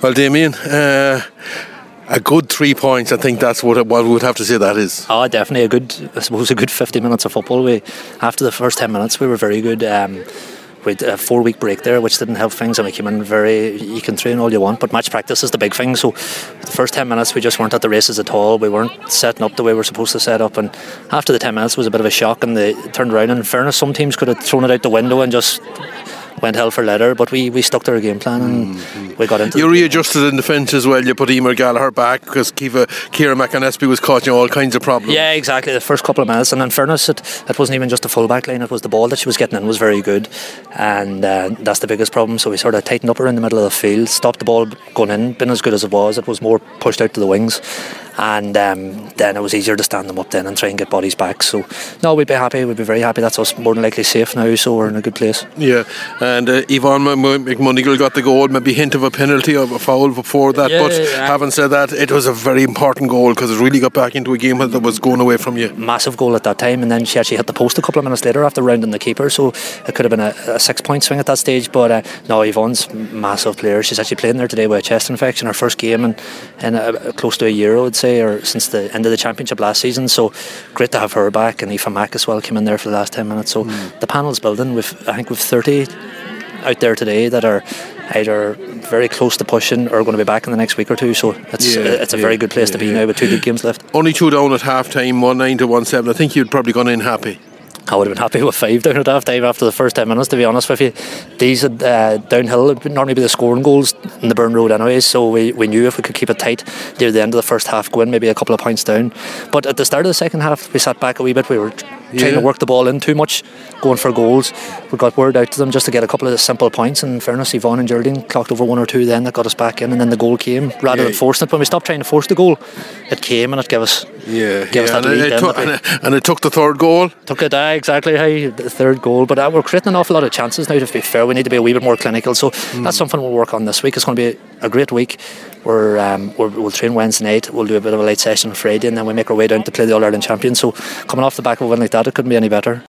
Well, Damien, a good 3 points. I think that's what we would have to say that is. Oh, definitely a good 50 minutes of football. After the first 10 minutes, we were very good. We had a 4-week break there, which didn't help things, and we came in you can train all you want, but match practice is the big thing. So the first 10 minutes we just weren't at the races at all. We weren't setting up the way we were supposed to set up, and after the 10 minutes it was a bit of a shock, and they turned around. And in fairness, some teams could have thrown it out the window and just went hell for leather, but we stuck to our game plan and we got into You readjusted in defence as well. You put Emer Gallagher back because Ciara McAnespy was causing all kinds of problems. Yeah, exactly. The first couple of minutes, and in fairness, it wasn't even just a full back line, it was the ball that she was getting in was very good, and that's the biggest problem. So we sort of tightened up around the middle of the field, stopped the ball going in, been as good as it was more pushed out to the wings, and then it was easier to stand them up then and try and get bodies back. So no, we'd be very happy. That's us more than likely safe now, so we're in a good place. Yeah, and Yvonne McMonigal got the goal, maybe hint of a penalty of a foul before that, but having said that, it was a very important goal because it really got back into a game that was going away from you. Massive goal at that time, and then she actually hit the post a couple of minutes later after rounding the keeper, so it could have been a 6-point swing at that stage. But no, Yvonne's a massive player. She's actually playing there today with a chest infection, her first game in close to a year, I would say, or since the end of the championship last season. So great to have her back, and Aoife Mack as well came in there for the last 10 minutes. So the panel's building. I think we've 30 out there today that are either very close to pushing or going to be back in the next week or two, so it's a very good place to be now with 2 big games left. Only 2 down at half time, 1-9 to 1-7. I think you'd probably gone in happy. I would have been happy with 5 down at half time after the first 10 minutes, to be honest with you. These downhill would normally be the scoring goals in the Burn Road anyways, so we knew if we could keep it tight near the end of the first half, go in maybe a couple of points down. But at the start of the second half we sat back a wee bit. We were trying to work the ball in too much, going for goals. We got word out to them just to get a couple of simple points, and in fairness, Yvonne and Geraldine clocked over 1 or 2 then that got us back in, and then the goal came rather than forcing it. When we stopped trying to force the goal, it came and it gave us that lead. And it took the third goal. Took it, exactly, the third goal. But we're creating an awful lot of chances now, to be fair. We need to be a wee bit more clinical, so that's something we'll work on this week. It's going to be a great week. We'll train Wednesday night, we'll do a bit of a late session on Friday, and then we make our way down to play the All-Ireland champions. So coming off the back of a win like that, it couldn't be any better.